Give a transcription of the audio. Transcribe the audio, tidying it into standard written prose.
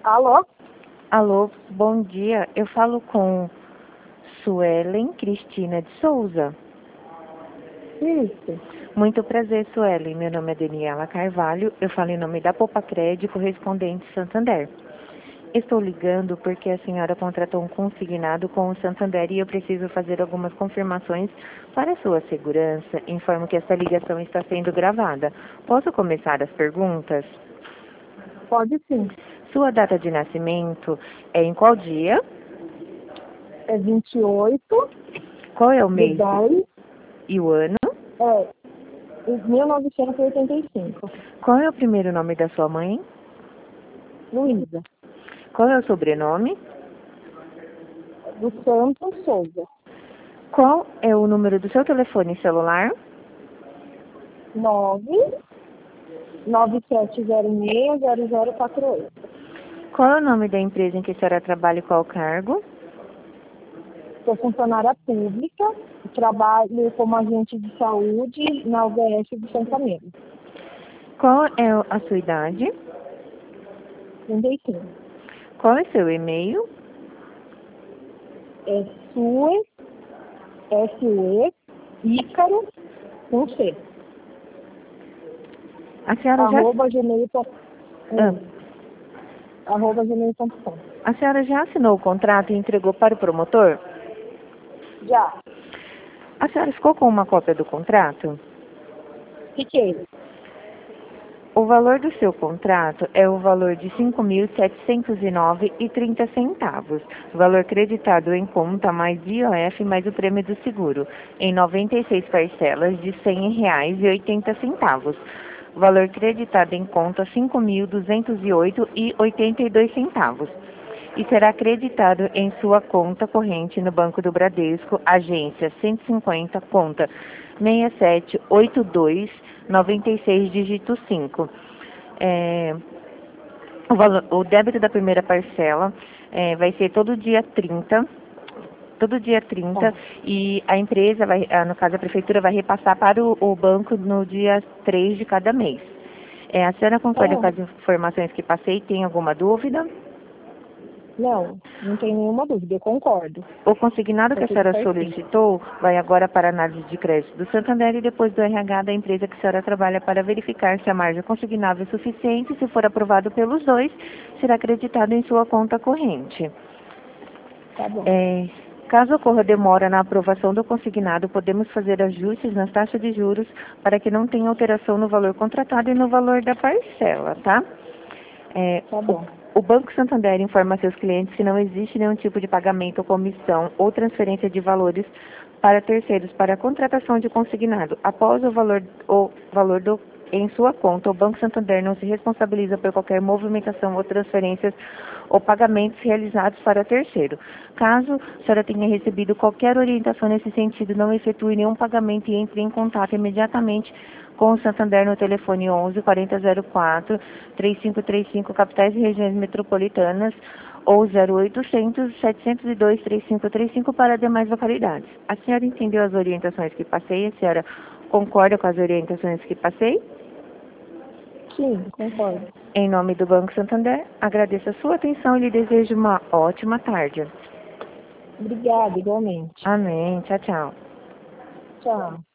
Alô? Alô, bom dia. Eu falo com Suelen Cristina de Souza. Isso. Muito prazer, Suelen. Meu nome é Daniela Carvalho. Eu falo em nome da Popacred, correspondente Santander. Estou ligando porque a senhora contratou um consignado com o Santander e eu preciso fazer algumas confirmações para sua segurança. Informo que esta ligação está sendo gravada. Posso começar as perguntas? Pode sim. Sua data de nascimento é em qual dia? É 28 Qual é o de mês 10 e o ano? de 1985. Qual é o primeiro nome da sua mãe? Luísa. Qual é o sobrenome? Do Santos Souza. Qual é o número do seu telefone celular? 997060048. Qual é o nome da empresa em que a senhora trabalha e qual cargo? Sou funcionária pública e trabalho como agente de saúde na UBS de São Camilo. Qual é a sua idade? 35. Qual é seu e-mail? É SUE, SUE, Ícaro, com C. A senhora já, @gmail.com. a senhora já assinou o contrato e entregou para o promotor? Já. A senhora ficou com uma cópia do contrato? Fiquei. O valor do seu contrato é o valor de R$ 5.709,30. Valor creditado em conta mais IOF mais o prêmio do seguro, em 96 parcelas de R$ 100,80. Valor creditado em conta R$ 5.208,82. E será creditado em sua conta corrente no Banco do Bradesco, agência 150, conta 678296, dígito 5. O débito da primeira parcela vai ser todo dia 30, e a empresa no caso a prefeitura, vai repassar para o banco no dia 3 de cada mês. A senhora concorda com as informações que passei? Tem alguma dúvida? Não tem nenhuma dúvida, eu concordo. O consignado que a senhora Perfeito. solicitou vai agora para a análise de crédito do Santander e depois do RH da empresa que a senhora trabalha para verificar se a margem consignável é suficiente. Se for aprovado pelos dois, será acreditado em sua conta corrente. Tá bom. Caso ocorra demora na aprovação do consignado, podemos fazer ajustes nas taxas de juros para que não tenha alteração no valor contratado e no valor da parcela, tá? Tá bom. O Banco Santander informa a seus clientes que não existe nenhum tipo de pagamento ou comissão ou transferência de valores para terceiros para a contratação de consignado. Após o valor em sua conta, o Banco Santander não se responsabiliza por qualquer movimentação ou transferências ou pagamentos realizados para terceiro. Caso a senhora tenha recebido qualquer orientação nesse sentido, não efetue nenhum pagamento e entre em contato imediatamente com o Santander no telefone 11 4004 3535, capitais e regiões metropolitanas, ou 0800 702 3535 para demais localidades. A senhora entendeu as orientações que passei? A senhora concorda com as orientações que passei? Sim, concordo. Em nome do Banco Santander, agradeço a sua atenção e lhe desejo uma ótima tarde. Obrigada, igualmente. Amém. Tchau, tchau. Tchau.